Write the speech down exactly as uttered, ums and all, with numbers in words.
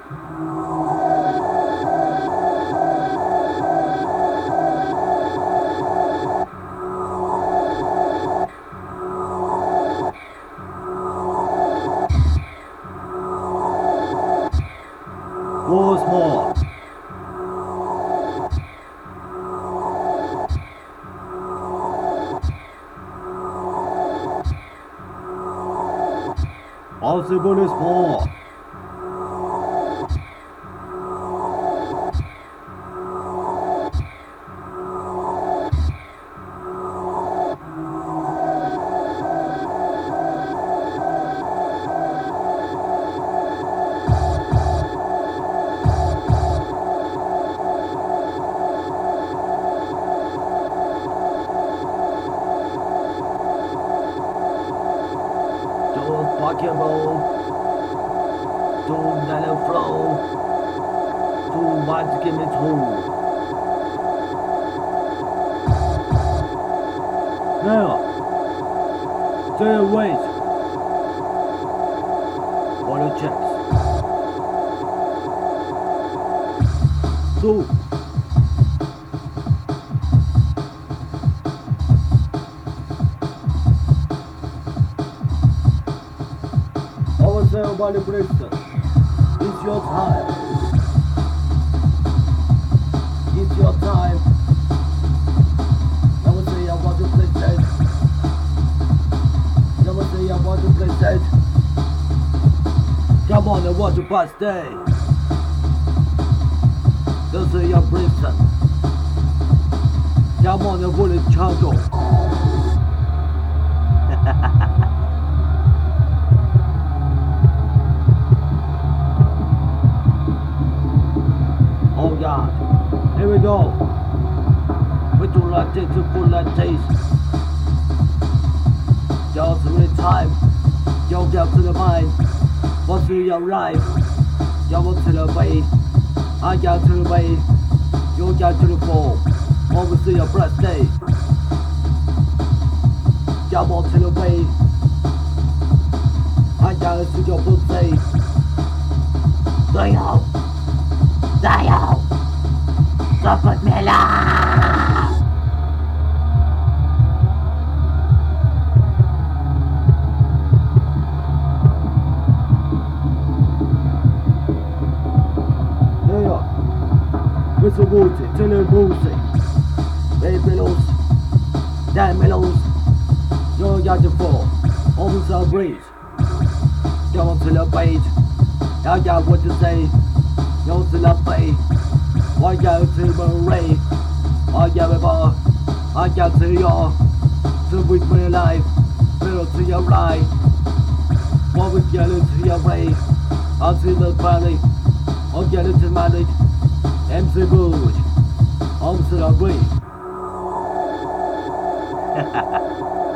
Once more. Possible is more. Don't rock and roll. Don't let it flow. Too much to give me two. Now, stay wait. For the checks. Two. Everybody Bristol, it's your time. It's your time. Never say I want to play dead. Never say I want to play dead. Come on and watch your birthday. This is your Bristol. Come on and bullet jungle. Oh God, here we go. We do not take to full that taste. Just with time, you get to the mind. What's in your life? You go to the way. I get to the way. You get to the fall. Over to your birthday. Come on to the way. I get to your birthday. Damn. Damn. Dapat mela. Yeah. Mister Woodsy, Tilly Woodsy. Baby Mellows. Dan Mellows. You're got the fall. Officer Breeze. Come on to the page. I got what to say. Yo to the page. I got to the ray. I got a bar. I got to your. To with me alive. Middle to your right. What we get into your ray. I'll see the valley. I'll get into manage. M C Bush. I'm to the way.